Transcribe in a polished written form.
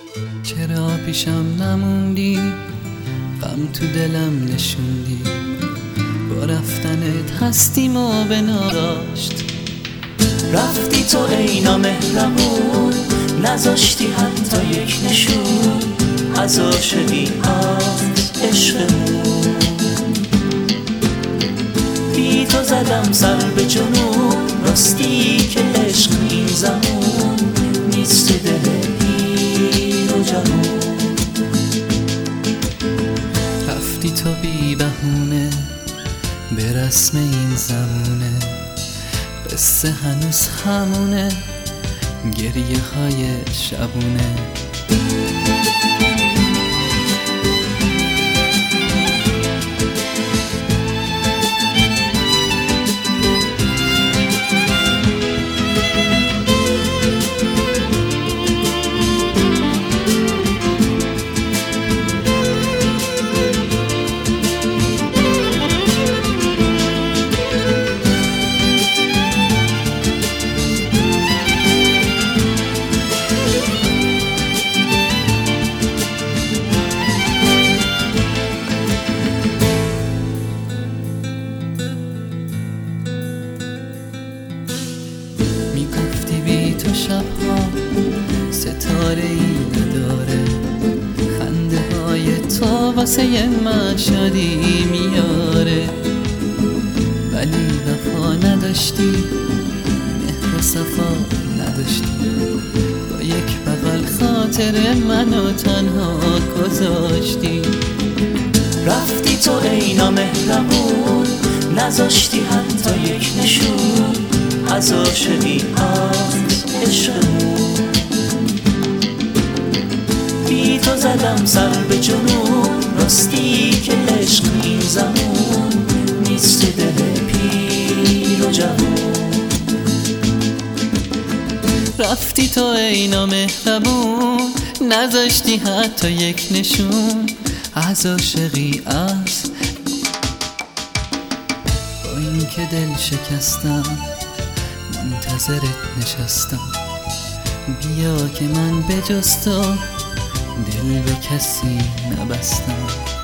چرا پیشم نموندی، غم تو دلم نشوندی، با رفتنت هستیمو به ناداشت. رفتی تو ای نامهربون، نذاشتی حتی یک نشون از عاشقی از عشقمون. بی تو زدم سر به جنون، راستی که عشق این زمان نیست تو دل پیر و جوون. رفتی تو بی بهونه، به رسم این زمونه، قصه هنوز همونه، گریه های شبونه. میگفتی بی تو شبها ستاره ای نداره، خنده های تو واسه من شادی میاره. ولی وفا نداشتی، مهر و صفا نداشتی، با یک بغل خاطر منو تنها گذاشتی. رفتی تو ای نامهربون، نذاشتی حتی یک نشون از عاشقی از عشقمون. بی تو زدم سر به جنون، راستی که عشق این زمان نیست دل پیر و جوون. رفتی تو ای نامهربون، نذاشتی حتی یک نشون از عاشقی از. با این که دل شکستم منتظرت نشستم، بیا که من به جز تو دل به کسی نبستم.